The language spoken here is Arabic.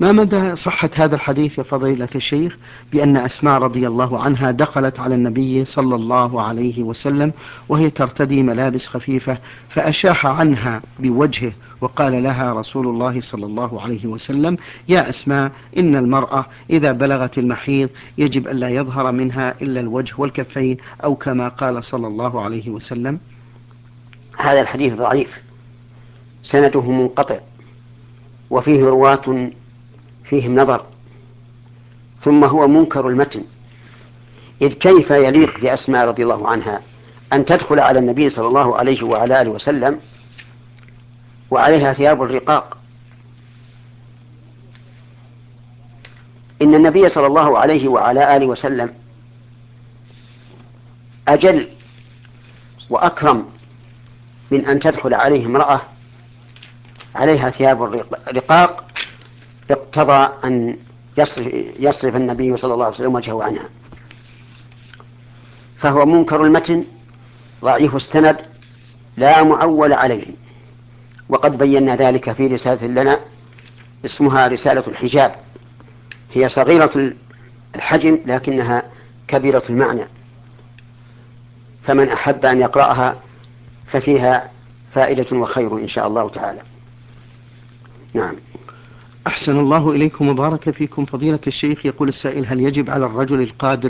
ما مدى صحة هذا الحديث يا فضيلة الشيخ بأن أسماء رضي الله عنها دخلت على النبي صلى الله عليه وسلم وهي ترتدي ملابس خفيفة فأشاح عنها بوجهه وقال لها رسول الله صلى الله عليه وسلم: يا أسماء، إن المرأة إذا بلغت المحيض يجب ألا يظهر منها إلا الوجه والكفين، أو كما قال صلى الله عليه وسلم. هذا الحديث ضعيف، سنده منقطع، وفيه رواة فيهم نظر، ثم هو منكر المتن، إذ كيف يليق بأسماء رضي الله عنها أن تدخل على النبي صلى الله عليه وعلى آله وسلم وعليها ثياب الرقاق؟ إن النبي صلى الله عليه وعلى آله وسلم أجل وأكرم من أن تدخل عليه امرأة عليها ثياب الرقاق اقتضى أن يصرف النبي صلى الله عليه وسلم وجهه عنها. فهو منكر المتن ضعيف السند لا معول عليه، وقد بينا ذلك في رسالة لنا اسمها رسالة الحجاب، هي صغيرة الحجم لكنها كبيرة المعنى، فمن أحب أن يقرأها ففيها فائدة وخير إن شاء الله تعالى. نعم. أحسن الله إليكم وبارك فيكم فضيلة الشيخ. يقول السائل: هل يجب على الرجل القادر